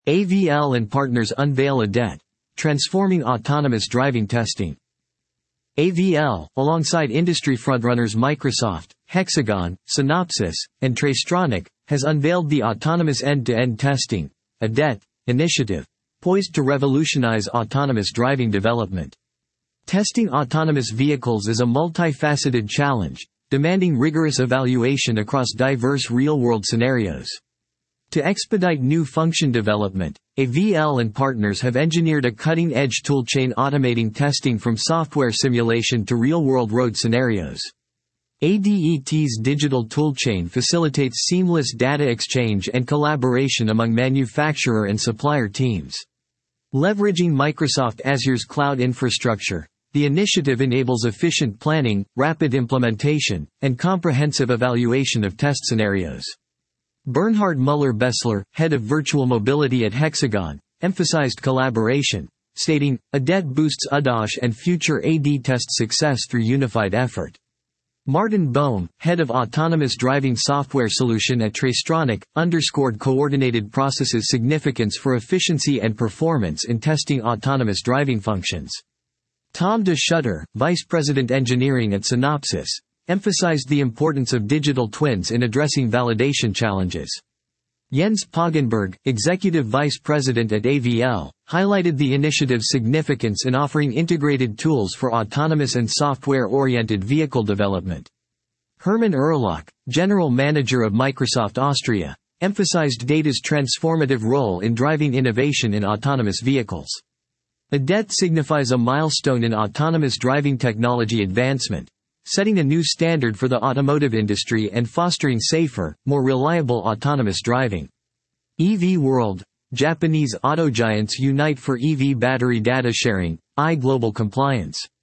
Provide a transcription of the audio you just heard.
AVL and partners unveil ADET, transforming autonomous driving testing. AVL, alongside industry frontrunners Microsoft, Hexagon, Synopsys, and Trastronic, has unveiled the Autonomous End-to-End Testing (ADET) initiative, poised to revolutionize autonomous driving development. Testing autonomous vehicles is a multifaceted challenge, demanding rigorous evaluation across diverse real-world scenarios. To expedite new function development, AVL and partners have engineered a cutting-edge toolchain automating testing from software simulation to real-world road scenarios. ADET's digital toolchain facilitates seamless data exchange and collaboration among manufacturer and supplier teams. Leveraging Microsoft Azure's cloud infrastructure, the initiative enables efficient planning, rapid implementation, and comprehensive evaluation of test scenarios. Bernhard Müller-Bessler, head of virtual mobility at Hexagon, emphasized collaboration, stating, ADET boosts ADAS and future AD test success through unified effort. Martin Bohm, head of autonomous driving software solution at Trastronic, underscored coordinated processes' significance for efficiency and performance in testing autonomous driving functions. Tom de Schutter, vice president engineering at Synopsys, emphasized the importance of digital twins in addressing validation challenges. Jens Poggenberg, executive vice president at AVL, highlighted the initiative's significance in offering integrated tools for autonomous and software-oriented vehicle development. Hermann Erlach, general manager of Microsoft Austria, emphasized data's transformative role in driving innovation in autonomous vehicles. ADET signifies a milestone in autonomous driving technology advancement, setting a new standard for the automotive industry and fostering safer, more reliable autonomous driving. EV World, Japanese auto giants unite for EV battery data sharing, global compliance.